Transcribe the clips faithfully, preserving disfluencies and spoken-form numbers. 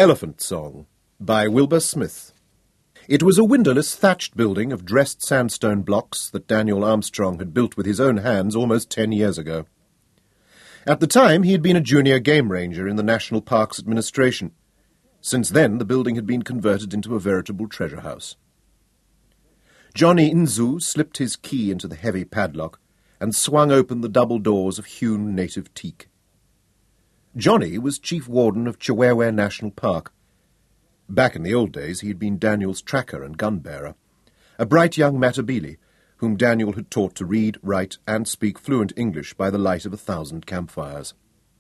Elephant Song by Wilbur Smith. It was a windowless, thatched building of dressed sandstone blocks that Daniel Armstrong had built with his own hands almost ten years ago. At the time, he had been a junior game ranger in the National Parks Administration. Since then, the building had been converted into a veritable treasure house. Johnny Nzu slipped his key into the heavy padlock and swung open the double doors of hewn native teak. Johnny was chief warden of Chewewe National Park. Back in the old days, he had been Daniel's tracker and gun-bearer, a bright young Matabele, whom Daniel had taught to read, write, and speak fluent English by the light of a thousand campfires.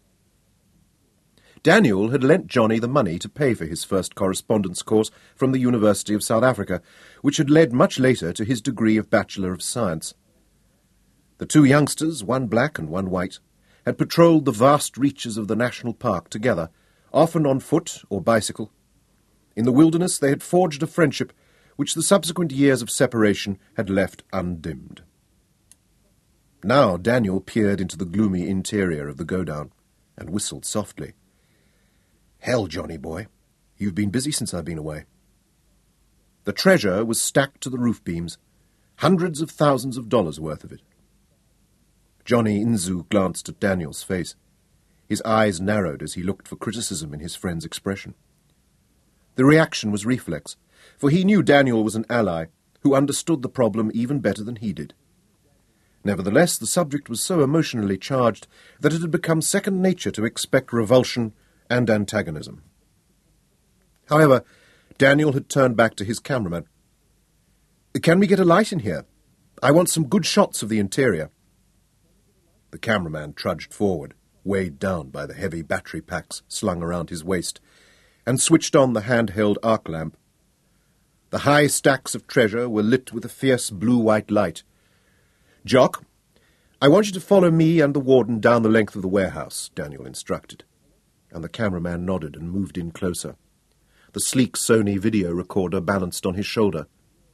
Daniel had lent Johnny the money to pay for his first correspondence course from the University of South Africa, which had led much later to his degree of Bachelor of Science. The two youngsters, one black and one white, had patrolled the vast reaches of the national park together, often on foot or bicycle. In the wilderness they had forged a friendship which the subsequent years of separation had left undimmed. Now Daniel peered into the gloomy interior of the godown and whistled softly. "Hell, Johnny boy, you've been busy since I've been away." The treasure was stacked to the roof beams, hundreds of thousands of dollars worth of it. Johnny Nzu glanced at Daniel's face. His eyes narrowed as he looked for criticism in his friend's expression. The reaction was reflex, for he knew Daniel was an ally who understood the problem even better than he did. Nevertheless, the subject was so emotionally charged that it had become second nature to expect revulsion and antagonism. However, Daniel had turned back to his cameraman. "Can we get a light in here? I want some good shots of the interior." The cameraman trudged forward, weighed down by the heavy battery packs slung around his waist, and switched on the handheld arc lamp. The high stacks of treasure were lit with a fierce blue-white light. "Jock, I want you to follow me and the warden down the length of the warehouse," Daniel instructed, and the cameraman nodded and moved in closer. The sleek Sony video recorder balanced on his shoulder.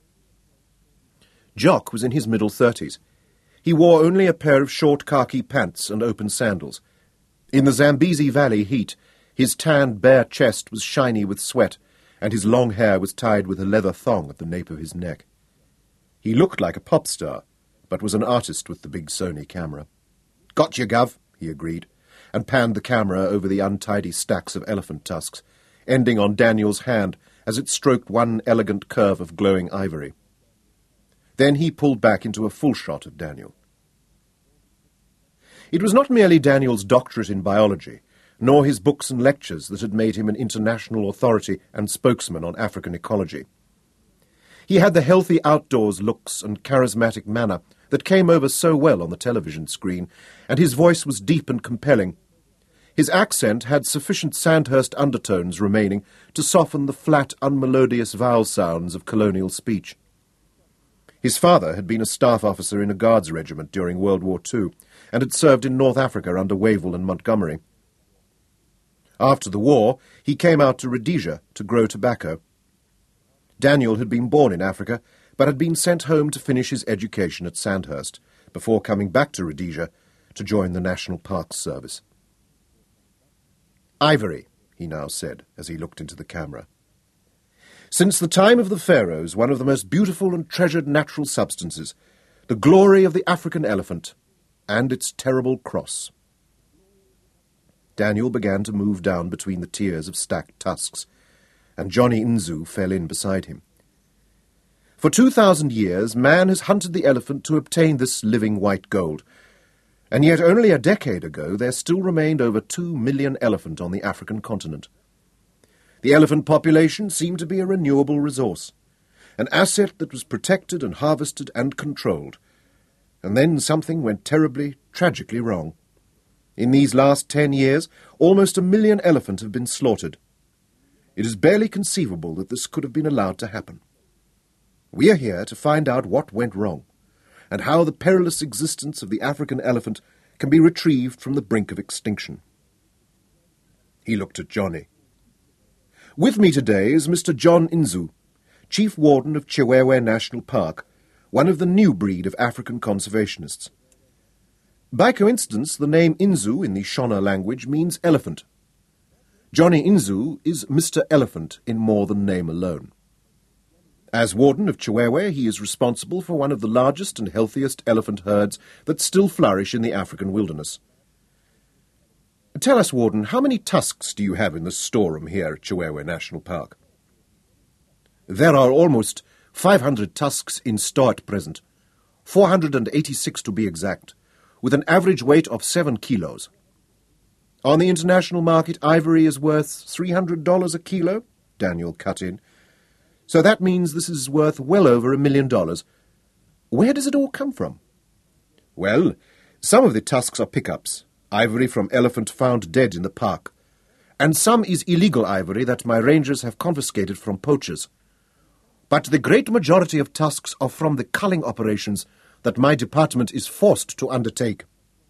Jock was in his middle thirties. He wore only a pair of short khaki pants and open sandals. In the Zambezi Valley heat, his tanned bare chest was shiny with sweat, and his long hair was tied with a leather thong at the nape of his neck. He looked like a pop star, but was an artist with the big Sony camera. "Got you, Gov," he agreed, and panned the camera over the untidy stacks of elephant tusks, ending on Daniel's hand as it stroked one elegant curve of glowing ivory. Then he pulled back into a full shot of Daniel. It was not merely Daniel's doctorate in biology, nor his books and lectures that had made him an international authority and spokesman on African ecology. He had the healthy outdoors looks and charismatic manner that came over so well on the television screen, and his voice was deep and compelling. His accent had sufficient Sandhurst undertones remaining to soften the flat, unmelodious vowel sounds of colonial speech. His father had been a staff officer in a guards regiment during World War Two, and had served in North Africa under Wavell and Montgomery. After the war, he came out to Rhodesia to grow tobacco. Daniel had been born in Africa, but had been sent home to finish his education at Sandhurst, before coming back to Rhodesia to join the National Parks Service. "Ivory," he now said, as he looked into the camera. "Since the time of the pharaohs, one of the most beautiful and treasured natural substances, the glory of the African elephant, and its terrible cross." Daniel began to move down between the tiers of stacked tusks, and Johnny Nzu fell in beside him. For two thousand years, man has hunted the elephant to obtain this living white gold, and yet only a decade ago there still remained over two million elephant on the African continent. The elephant population seemed to be a renewable resource, an asset that was protected and harvested and controlled. And then something went terribly, tragically wrong. In these last ten years, almost a million elephant have been slaughtered. It is barely conceivable that this could have been allowed to happen. We are here to find out what went wrong, and how the perilous existence of the African elephant can be retrieved from the brink of extinction. He looked at Johnny. "With me today is Mister John Nzu, Chief Warden of Chewewe National Park, one of the new breed of African conservationists. By coincidence, the name Nzu in the Shona language means elephant. Johnny Inzu is Mister Elephant in more than name alone. As warden of Chiwewe, he is responsible for one of the largest and healthiest elephant herds that still flourish in the African wilderness. Tell us, Warden, how many tusks do you have in the storeroom here at Chiwewe National Park? There are almost five hundred tusks in store at present, four hundred eighty-six to be exact, with an average weight of seven kilos. On the international market, ivory is worth three hundred dollars a kilo, Daniel cut in. So that means this is worth well over a million dollars. Where does it all come from? Well, some of the tusks are pickups, ivory from elephant found dead in the park, and some is illegal ivory that my rangers have confiscated from poachers. But the great majority of tusks are from the culling operations that my department is forced to undertake.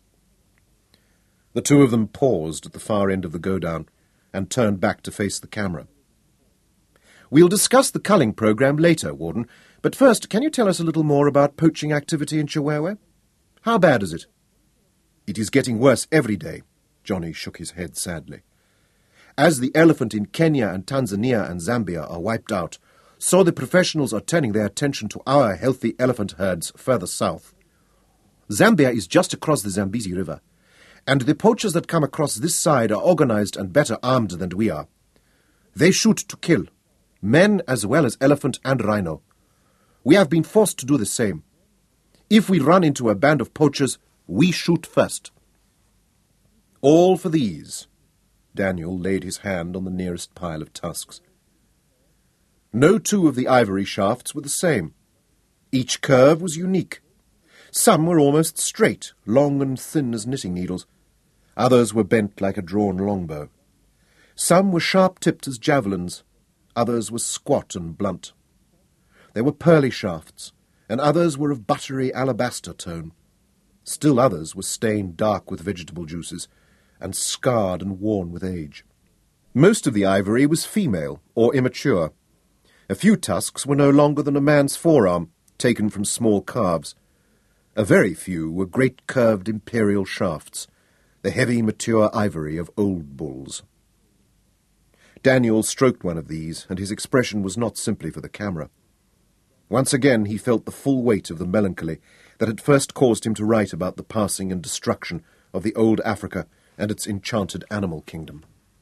The two of them paused at the far end of the go-down and turned back to face the camera. We'll discuss the culling program later, Warden, but first, can you tell us a little more about poaching activity in Chiwewe? How bad is it? It is getting worse every day, Johnny shook his head sadly. As the elephant in Kenya and Tanzania and Zambia are wiped out, so the professionals are turning their attention to our healthy elephant herds further south. Zambia is just across the Zambezi River, and the poachers that come across this side are organized and better armed than we are. They shoot to kill, men as well as elephant and rhino. We have been forced to do the same. If we run into a band of poachers, we shoot first. All for these. Daniel laid his hand on the nearest pile of tusks. No two of the ivory shafts were the same. Each curve was unique. Some were almost straight, long and thin as knitting needles. Others were bent like a drawn longbow. Some were sharp-tipped as javelins. Others were squat and blunt. There were pearly shafts, and others were of buttery alabaster tone. Still others were stained dark with vegetable juices, and scarred and worn with age. Most of the ivory was female or immature. A few tusks were no longer than a man's forearm, taken from small calves. A very few were great curved imperial shafts, the heavy mature ivory of old bulls. Daniel stroked one of these, and his expression was not simply for the camera. Once again he felt the full weight of the melancholy that had first caused him to write about the passing and destruction of the old Africa and its enchanted animal kingdom.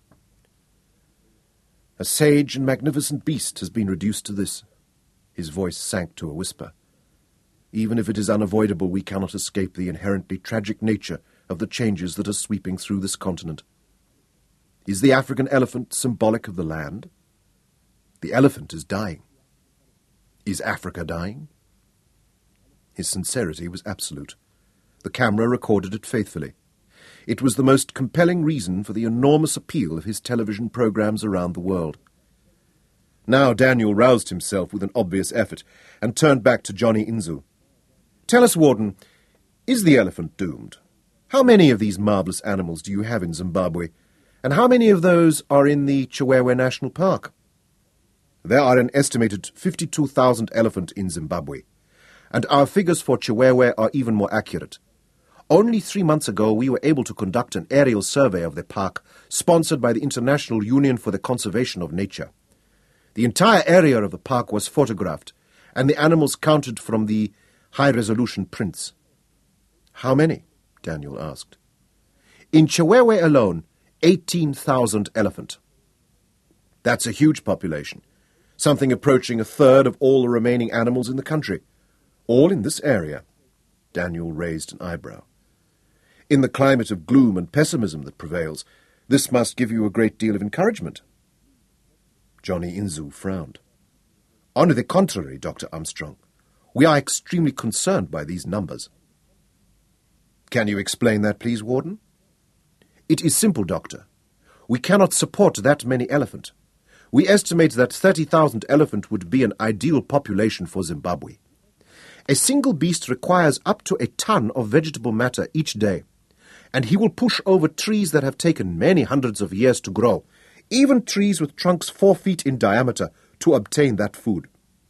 A sage and magnificent beast has been reduced to this. His voice sank to a whisper. Even if it is unavoidable, we cannot escape the inherently tragic nature of the changes that are sweeping through this continent. Is the African elephant symbolic of the land? The elephant is dying. Is Africa dying? His sincerity was absolute. The camera recorded it faithfully. It was the most compelling reason for the enormous appeal of his television programs around the world. Now Daniel roused himself with an obvious effort and turned back to Johnny Inzu. Tell us, Warden, is the elephant doomed? How many of these marvellous animals do you have in Zimbabwe, and how many of those are in the Chiwewe National Park? There are an estimated fifty-two thousand elephant in Zimbabwe, and our figures for Chiwewe are even more accurate. Only three months ago we were able to conduct an aerial survey of the park, sponsored by the International Union for the Conservation of Nature. The entire area of the park was photographed, and the animals counted from the high-resolution prints. How many? Daniel asked. In Chiwewe alone, eighteen thousand elephant. That's a huge population, something approaching a third of all the remaining animals in the country. All in this area. Daniel raised an eyebrow. In the climate of gloom and pessimism that prevails, this must give you a great deal of encouragement. Johnny Inzu frowned. On the contrary, Doctor Armstrong, we are extremely concerned by these numbers. Can you explain that, please, Warden? It is simple, Doctor. We cannot support that many elephant. We estimate that thirty thousand elephant would be an ideal population for Zimbabwe. A single beast requires up to a ton of vegetable matter each day, and he will push over trees that have taken many hundreds of years to grow, even trees with trunks four feet in diameter, to obtain that food.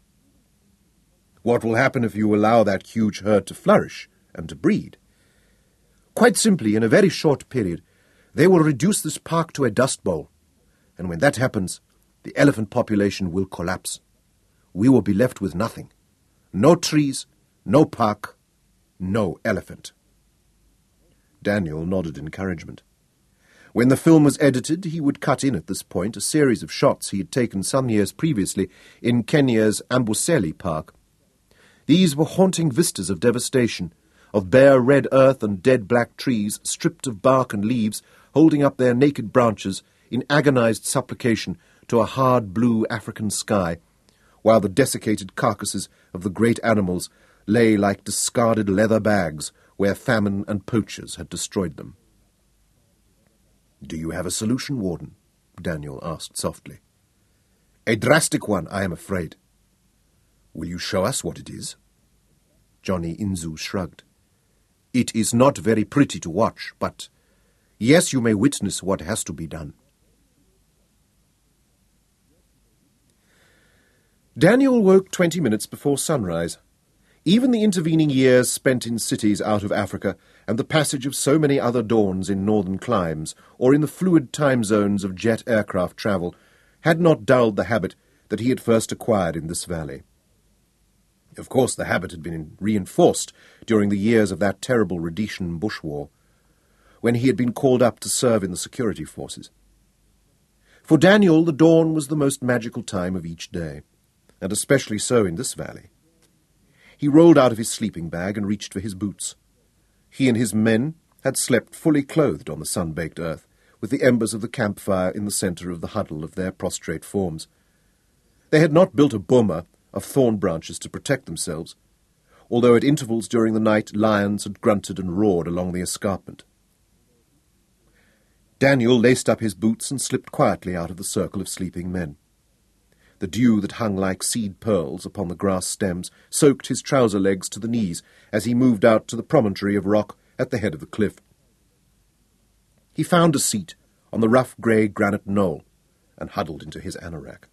What will happen if you allow that huge herd to flourish and to breed? Quite simply, in a very short period, they will reduce this park to a dust bowl. And when that happens, the elephant population will collapse. We will be left with nothing. No trees, no park, no elephant. Daniel nodded encouragement. When the film was edited, he would cut in at this point a series of shots he had taken some years previously in Kenya's Amboseli Park. These were haunting vistas of devastation, of bare red earth and dead black trees stripped of bark and leaves, holding up their naked branches in agonized supplication to a hard blue African sky, while the desiccated carcasses of the great animals lay like discarded leather bags where famine and poachers had destroyed them. "Do you have a solution, Warden?" Daniel asked softly. "A drastic one, I am afraid." "Will you show us what it is?" Johnny Inzu shrugged. "It is not very pretty to watch, but yes, you may witness what has to be done." Daniel woke twenty minutes before sunrise. Even the intervening years spent in cities out of Africa, and the passage of so many other dawns in northern climes, or in the fluid time zones of jet aircraft travel, had not dulled the habit that he had first acquired in this valley. Of course, the habit had been reinforced during the years of that terrible Rhodesian bush war, when he had been called up to serve in the security forces. For Daniel, the dawn was the most magical time of each day, and especially so in this valley. He rolled out of his sleeping bag and reached for his boots. He and his men had slept fully clothed on the sun-baked earth, with the embers of the campfire in the centre of the huddle of their prostrate forms. They had not built a boma of thorn branches to protect themselves, although at intervals during the night lions had grunted and roared along the escarpment. Daniel laced up his boots and slipped quietly out of the circle of sleeping men. The dew that hung like seed pearls upon the grass stems soaked his trouser legs to the knees as he moved out to the promontory of rock at the head of the cliff. He found a seat on the rough grey granite knoll and huddled into his anorak.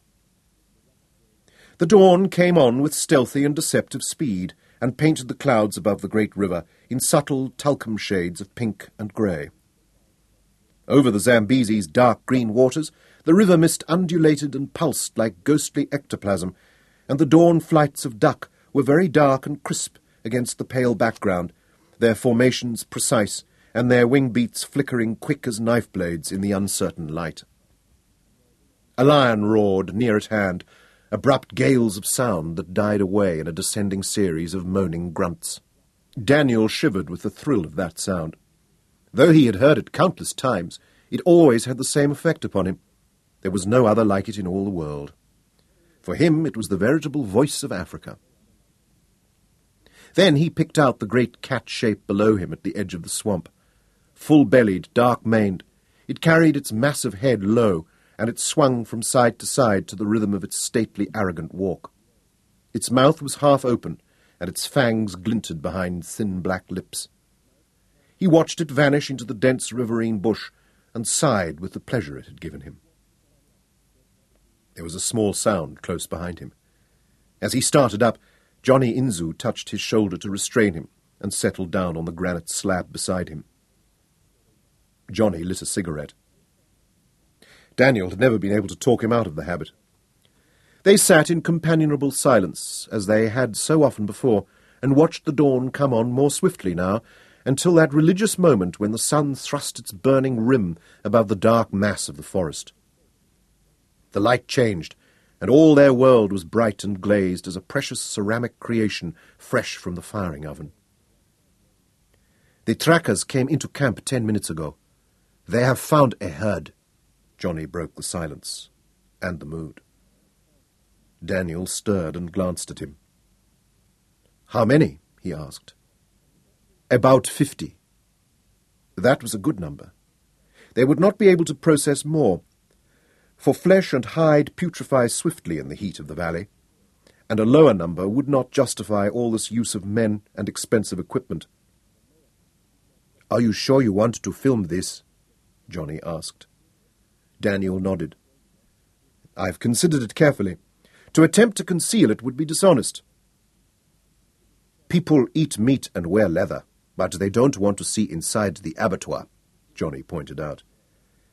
The dawn came on with stealthy and deceptive speed and painted the clouds above the great river in subtle talcum shades of pink and grey. Over the Zambezi's dark green waters, the river mist undulated and pulsed like ghostly ectoplasm, and the dawn flights of duck were very dark and crisp against the pale background, their formations precise, and their wing beats flickering quick as knife blades in the uncertain light. A lion roared near at hand, abrupt gales of sound that died away in a descending series of moaning grunts. Daniel shivered with the thrill of that sound. Though he had heard it countless times, it always had the same effect upon him. There was no other like it in all the world. For him it was the veritable voice of Africa. Then he picked out the great cat shape below him at the edge of the swamp. Full-bellied, dark-maned, it carried its massive head low, and it swung from side to side to the rhythm of its stately, arrogant walk. Its mouth was half open, and its fangs glinted behind thin black lips. He watched it vanish into the dense riverine bush and sighed with the pleasure it had given him. There was a small sound close behind him. As he started up, Johnny Inzu touched his shoulder to restrain him and settled down on the granite slab beside him. Johnny lit a cigarette. Daniel had never been able to talk him out of the habit. They sat in companionable silence, as they had so often before, and watched the dawn come on more swiftly now, until that religious moment when the sun thrust its burning rim above the dark mass of the forest. The light changed, and all their world was bright and glazed as a precious ceramic creation fresh from the firing oven. "The trackers came into camp ten minutes ago. They have found a herd." Johnny broke the silence and the mood. Daniel stirred and glanced at him. "How many?" he asked. "About fifty." That was a good number. They would not be able to process more, for flesh and hide putrefy swiftly in the heat of the valley, and a lower number would not justify all this use of men and expensive equipment. "Are you sure you want to film this?" Johnny asked. Daniel nodded. "I've considered it carefully. To attempt to conceal it would be dishonest. People eat meat and wear leather, but they don't want to see inside the abattoir," Johnny pointed out.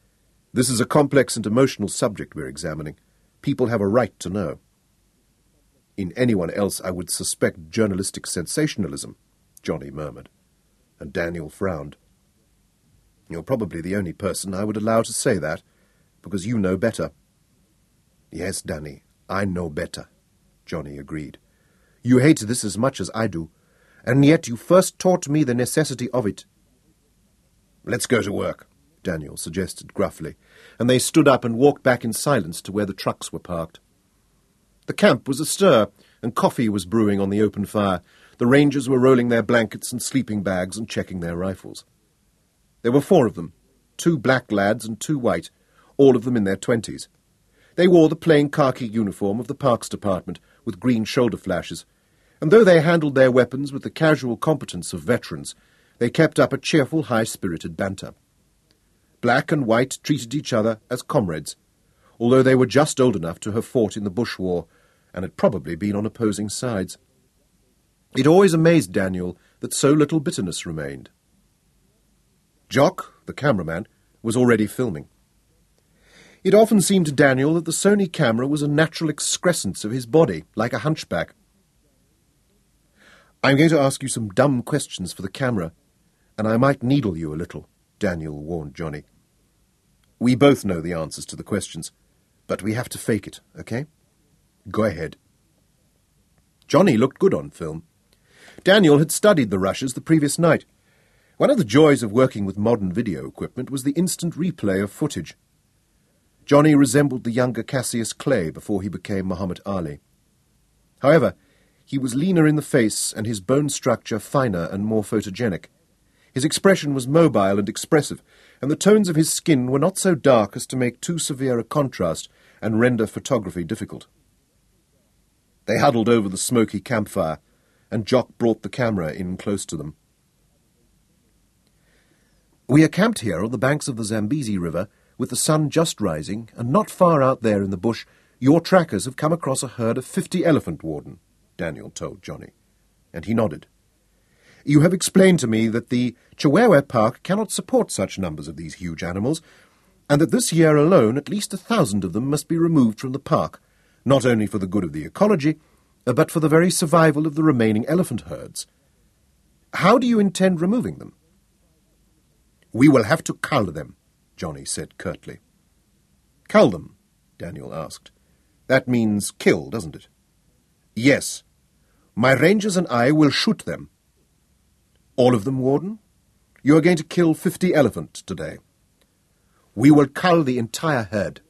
This is a complex and emotional subject we're examining. People have a right to know. In anyone else I would suspect journalistic sensationalism, Johnny murmured, and Daniel frowned. You're probably the only person I would allow to say that, because you know better. Yes, Danny, I know better, Johnny agreed. You hate this as much as I do, and yet you first taught me the necessity of it. Let's go to work, Daniel suggested gruffly, and they stood up and walked back in silence to where the trucks were parked. The camp was astir, and coffee was brewing on the open fire. The rangers were rolling their blankets and sleeping bags and checking their rifles. There were four of them, two black lads and two white, all of them in their twenties. They wore the plain khaki uniform of the Parks Department, with green shoulder flashes, and though they handled their weapons with the casual competence of veterans, they kept up a cheerful, high-spirited banter. Black and white treated each other as comrades, although they were just old enough to have fought in the Bush War, and had probably been on opposing sides. It always amazed Daniel that so little bitterness remained. Jock, the cameraman, was already filming. It often seemed to Daniel that the Sony camera was a natural excrescence of his body, like a hunchback. I'm going to ask you some dumb questions for the camera, and I might needle you a little, Daniel warned Johnny. We both know the answers to the questions, but we have to fake it, okay? Go ahead. Johnny looked good on film. Daniel had studied the rushes the previous night. One of the joys of working with modern video equipment was the instant replay of footage. Johnny resembled the younger Cassius Clay before he became Muhammad Ali. However, he was leaner in the face and his bone structure finer and more photogenic. His expression was mobile and expressive, and the tones of his skin were not so dark as to make too severe a contrast and render photography difficult. They huddled over the smoky campfire, and Jock brought the camera in close to them. We are camped here on the banks of the Zambezi River, with the sun just rising, and not far out there in the bush, your trackers have come across a herd of fifty elephant, Warden, Daniel told Johnny, and he nodded. You have explained to me that the Chiwewe Park cannot support such numbers of these huge animals, and that this year alone at least a thousand of them must be removed from the park, not only for the good of the ecology, but for the very survival of the remaining elephant herds. How do you intend removing them? We will have to cull them, Johnny said curtly. Cull them? Daniel asked. That means kill, doesn't it? Yes. My rangers and I will shoot them. All of them, Warden? You are going to kill fifty elephant today. We will cull the entire herd.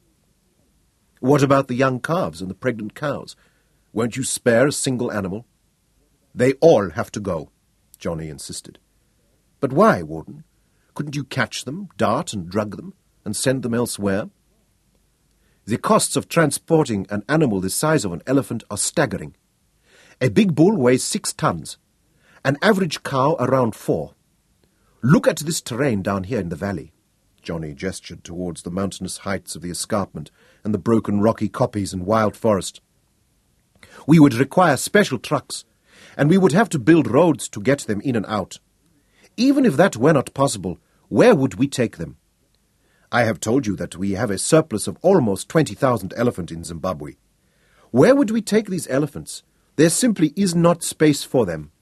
What about the young calves and the pregnant cows? Won't you spare a single animal? They all have to go, Johnny insisted. But why, Warden? Couldn't you catch them, dart and drug them, and send them elsewhere? The costs of transporting an animal the size of an elephant are staggering. A big bull weighs six tons, an average cow around four. Look at this terrain down here in the valley. Johnny gestured towards the mountainous heights of the escarpment and the broken rocky koppies and wild forest. We would require special trucks, and we would have to build roads to get them in and out. Even if that were not possible, where would we take them? I have told you that we have a surplus of almost twenty thousand elephant in Zimbabwe. Where would we take these elephants? There simply is not space for them.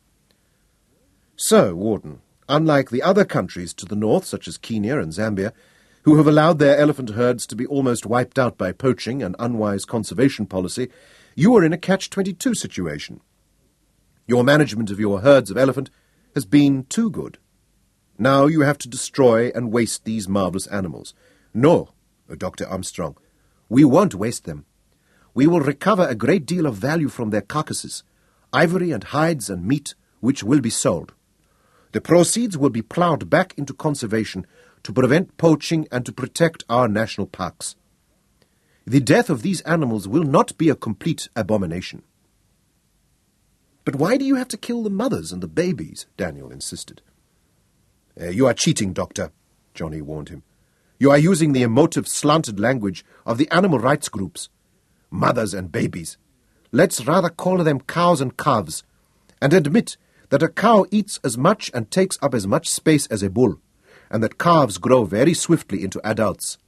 So, Warden, unlike the other countries to the north, such as Kenya and Zambia, who have allowed their elephant herds to be almost wiped out by poaching and unwise conservation policy, you are in a catch twenty-two situation. Your management of your herds of elephant has been too good. Now you have to destroy and waste these marvellous animals. No, Doctor Armstrong, we won't waste them. We will recover a great deal of value from their carcasses, ivory and hides and meat, which will be sold. The proceeds will be ploughed back into conservation to prevent poaching and to protect our national parks. The death of these animals will not be a complete abomination. But why do you have to kill the mothers and the babies? Daniel insisted. Uh, you are cheating, Doctor, Johnny warned him. You are using the emotive, slanted language of the animal rights groups. Mothers and babies. Let's rather call them cows and calves, and admit that a cow eats as much and takes up as much space as a bull, and that calves grow very swiftly into adults.